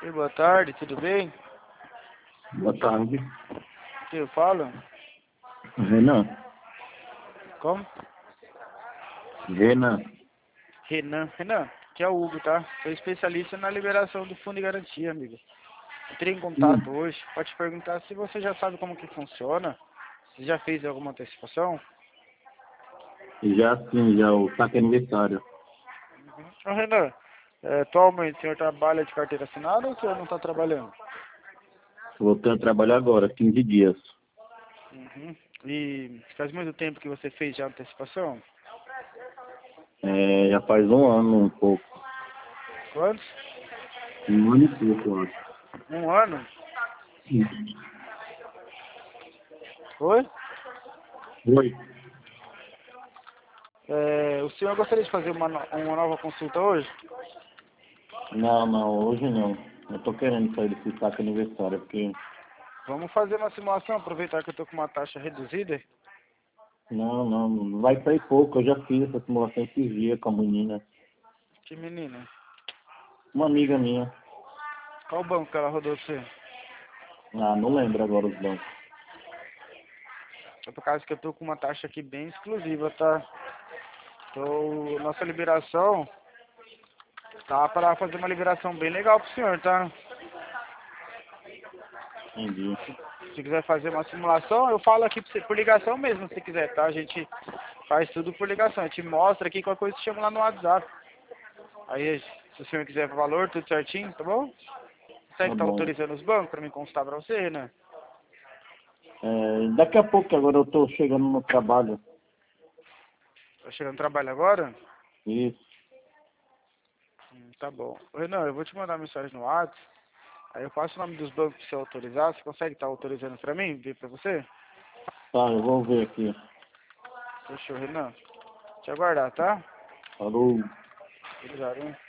E boa tarde, tudo bem? Boa tarde. Quem eu falo? Renan. Como? Renan. Renan, que é o Hugo, tá? Sou especialista na liberação do fundo de garantia, amigo. Entrei em Sim. contato hoje para te perguntar se você já sabe como que funciona, se já fez alguma antecipação. Já sim, já o saque aniversário. Ô Renan, atualmente o senhor trabalha de carteira assinada ou o senhor não está trabalhando? Voltando a trabalhar agora, 15 dias. Uhum. E faz muito tempo que você fez já a antecipação? Já faz um ano, um pouco. Quantos? Um ano e pouco, eu acho. Um ano? Sim. Oi? Oi. O senhor gostaria de fazer uma nova consulta hoje? Não, hoje não. Eu tô querendo sair desse saque aniversário, porque... Vamos fazer uma simulação, aproveitar que eu estou com uma taxa reduzida. Não vai sair pouco. Eu já fiz essa simulação esses dias com a menina. Que menina? Uma amiga minha. Qual banco que ela rodou você? Não lembro agora os bancos. É por causa que eu tô com uma taxa aqui bem exclusiva, tá? Nossa liberação tá para fazer uma liberação bem legal pro senhor, tá? Entendi. Se quiser fazer uma simulação, eu falo aqui pra você por ligação mesmo, se quiser, tá? A gente faz tudo por ligação. A gente mostra aqui, qualquer coisa, chama lá no WhatsApp. Aí, se o senhor quiser o valor, tudo certinho, tá bom? Você Tá que tá bom. autorizando os bancos pra me constar pra você, né? Daqui a pouco, agora eu tô chegando no trabalho. Tá chegando no trabalho agora? Isso. Tá bom. Renan, eu vou te mandar mensagem no WhatsApp. Aí eu passo o nome dos bancos pra você autorizar. Você consegue estar autorizando pra mim? Ver pra você? Tá, eu vou ver aqui. Fechou, Renan. Te aguardar, tá? Falou. Obrigado, hein?